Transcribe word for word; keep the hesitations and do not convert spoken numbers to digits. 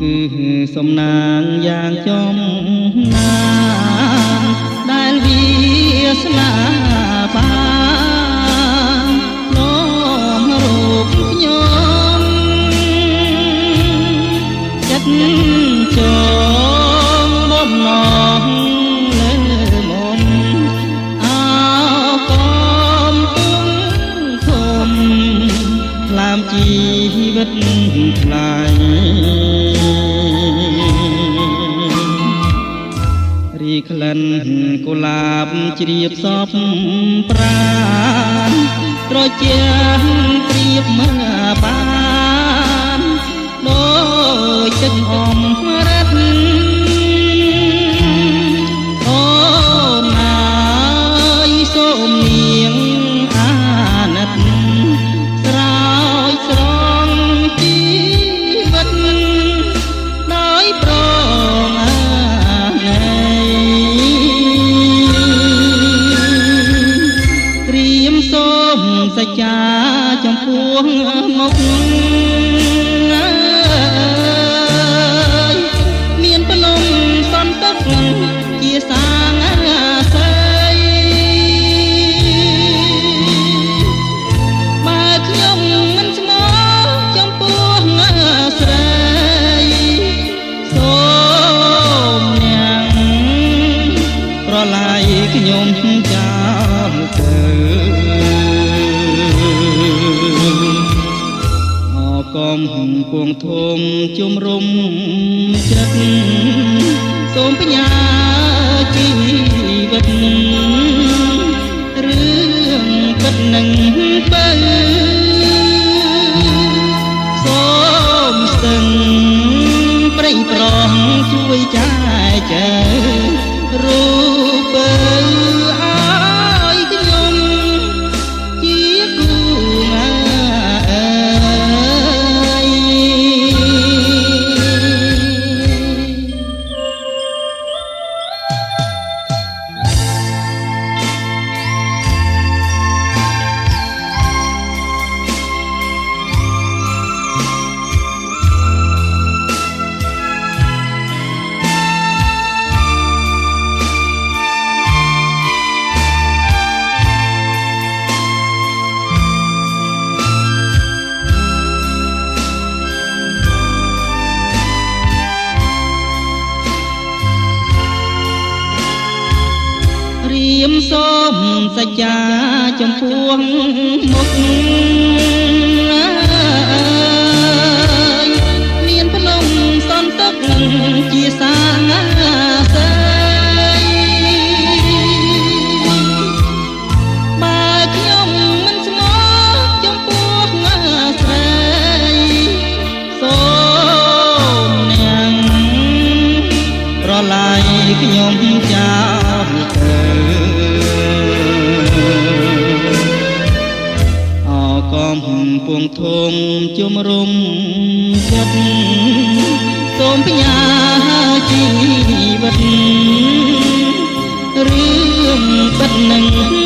សំណាងយ៉ាងចំណានដែលវាស្នាបាននោមរូបខ្ញុំចិត្តចងបំណងលើមុនអោកំពុងធំខ្លាមជីវិតថ្លៃរីក្លិនកុលាបជ្រាបសពប្រាណត្រជាព្រៀបមើបានដោយទឹកអមរត់អូនណាយសូមនាងអាណិតស្រោចស្រង់ជីវិតដោយប្រងសច្ចាចំពោះមុខមានភ្នំសន្តិកជាសាងស័យបើខ្ញុំមិនស្មោះចំពោះស្រីសូមនាងប្រឡាយខ្ញុំចោលទៅកំពុងធំជំរុំចិត្តសូមបញ្ញាជីវិតរឿងពិតនឹងបើសូមស្ទឹងប្រៃប្រងជួយចែកចែករូបបើឲ្យខ្ញុំជាគូរៀមសូមសច្ចាចំពោះមុខមានភ្នំសន្តិកជាសាងស័យបើខ្ញុំមិនស្មោះចំពោះស្រីសូមនាងប្រឡាយខ្ញុំចោលទៅកំពុងធំជំរុំចិត្តសូមបញ្ញាជីវិតរឿងពិតនឹង